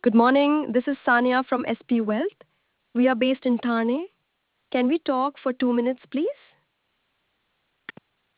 Good morning. This is Sania from SP Wealth. We are based in Thane. Can we talk for 2 minutes, please?